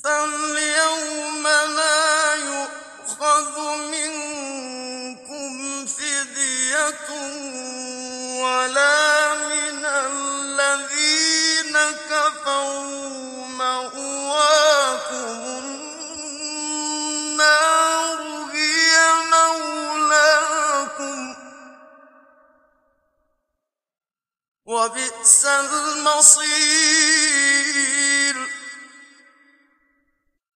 فَالْيَوْمَ لَا يُؤْخَذُ مِنكُمْ فِدْيَةٌ وَلَا مِنَ الَّذِينَ كَفَرُوا مَأْوَاكُمُ النَّارُ هِيَ مَوْلَاكُمْ ۖ وَبِئْسَ الْمَصِيرُ